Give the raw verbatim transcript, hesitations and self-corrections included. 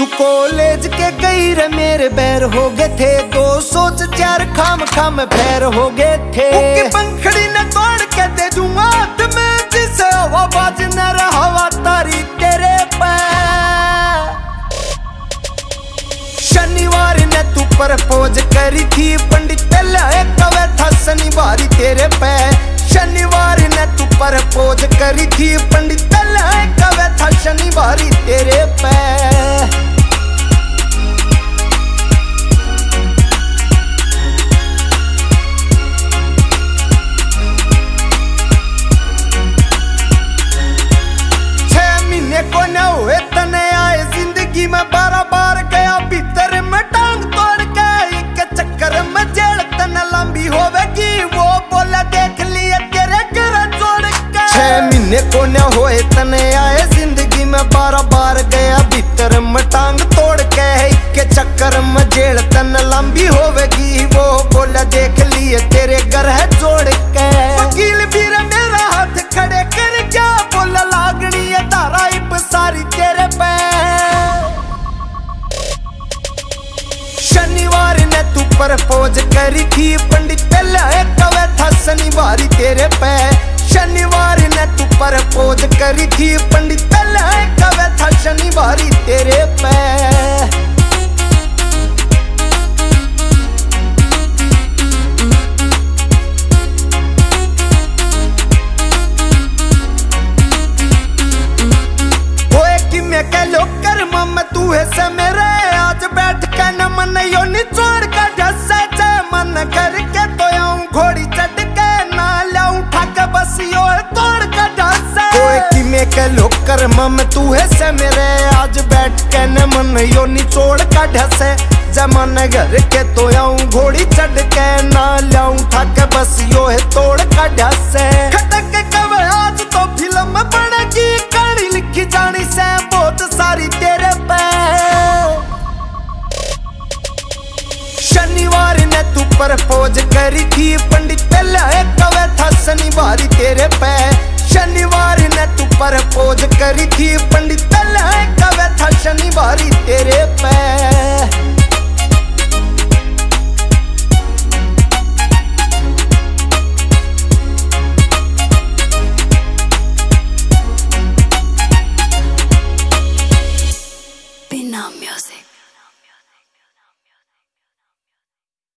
तू कॉलेज के गई रे मेरे बैर हो गए थे, दो सोच चार खाम खाम पैर हो गए थे। उनकी पंखड़ी ने तोड़ के दे दूंगा तुम्हें, जिसे हवा बाज न रहा तारी तेरे पैर। शनिवार ने तू प्रपोज करी थी, पंडित कवे था शनिवार तेरे पैर। शनिवार ने तू प्रपोज करी थी, पंडित कवे था शनिवार तेरे पैर। को न हुए तने आए जिंदगी में, बारह बार गया भीतर में टांग तोड़ के, एक चक्कर में जेल तन लंबी होवेगी, वो बोला देख लिए तेरे घर जोड़ के। छह महीने को न हुए तने आए जिंदगी में, बारह बार गया भीतर में टांग तोड़ के, एक चक्कर में जेल तन लंबी होवेगी, वो बोला देख लिए तेरे घर है जोड़ के। वकील भी मेरा हाथ खड़े कर क्या बोला, लागनी है धारा सारी तेरे पैर। शनिवार ने तू प्रपोज करी थी, पंडित कवे था शनिवार तेरे पैर। शनिवार ने तू प्रपोज करी थी, पंडित कवे था शनिवार तेरे पैर। तू है से मेरे आज बैठ के न मन यो निचोड़ का ढसे, जय मन करके तो आऊं घोड़ी चढ़ के, ना लाऊं ठाक बस यो तोड़ का ढसे। कोई की में के लोग कर मम तू है से मेरे आज बैठ के न मन यो निचोड़ का ढसे, जय मन करके तो आऊं घोड़ी चढ़